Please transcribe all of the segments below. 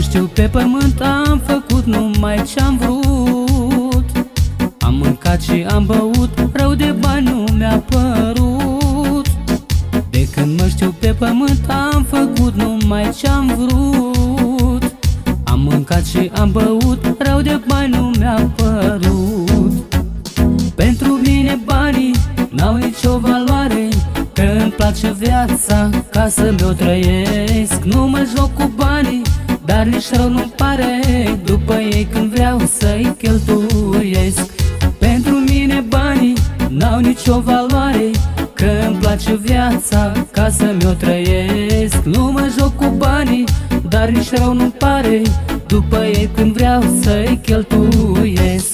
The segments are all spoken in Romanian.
știu pe pământ am făcut numai ce-am vrut. Am mâncat și am băut, rău de bani nu mi-a părut. De când mă știu pe pământ am făcut numai ce-am vrut. Am mâncat și am băut, rău de bani nu mi-a părut. Pentru mine banii n-au nicio valoare, că îmi place viața ca să mi-o trăiesc. Nu mă joc cu banii, dar nici rău nu-mi pare după ei când vreau să-i cheltuiesc. Pentru mine banii n-au nicio valoare, că îmi place viața ca să mi-o trăiesc. Nu mă joc cu banii, dar nici rău nu-mi pare după ei când vreau să-i cheltuiesc.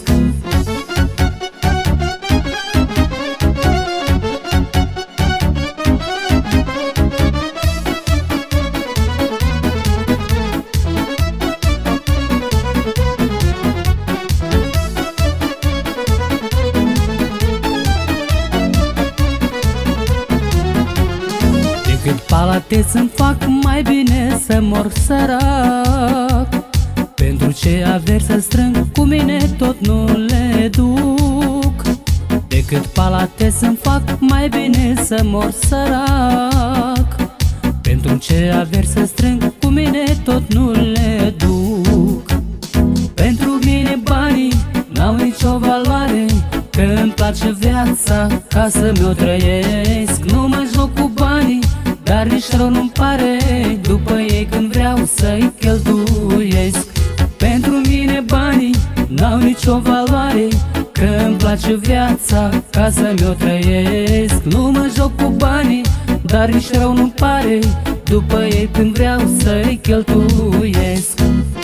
Cât palate să-mi fac, mai bine să mor sărac. Pentru ce averi să strâng, cu mine tot nu le duc. Decât palate să-mi fac, mai bine să mor sărac. Pentru ce averi să strâng, cu mine tot nu le duc. Pentru mine banii n-au nicio valoare, că îmi place viața ca să mi-o trăiesc. Nu mă joc cu banii, dar nici rău nu-mi pare după ei când vreau să-i cheltuiesc. Pentru mine banii n-au nicio valoare, că îmi place viața ca să mi-o trăiesc. Nu mă joc cu banii, dar nici rău nu-mi pare după ei când vreau să-i cheltuiesc.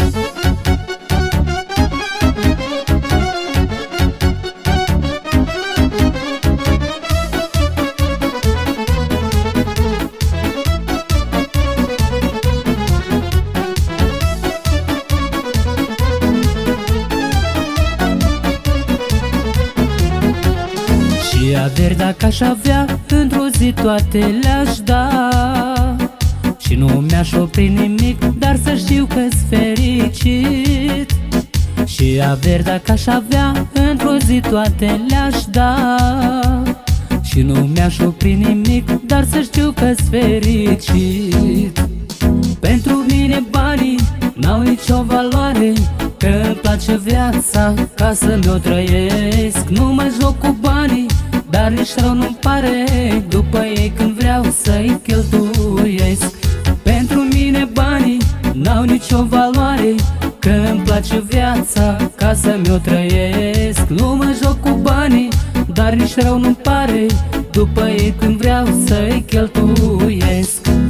Și averi dacă aș avea, într-o zi toate le-aș da. Și nu mi-aș opri nimic, dar să știu că-s fericit. Și averi dacă aș avea, într-o zi toate le-aș da. Și nu mi-aș opri nimic, dar să știu că-s fericit. Pentru mine banii n-au nicio valoare, că îmi place viața ca să mi-o trăiesc. Nu mă joc cu banii, dar nici rău nu-mi pare după ei când vreau să-i cheltuiesc. Pentru mine banii n-au nicio valoare, că îmi place viața ca să mi-o trăiesc. Nu mă joc cu banii, dar nici rău nu-mi pare după ei când vreau să-i cheltuiesc.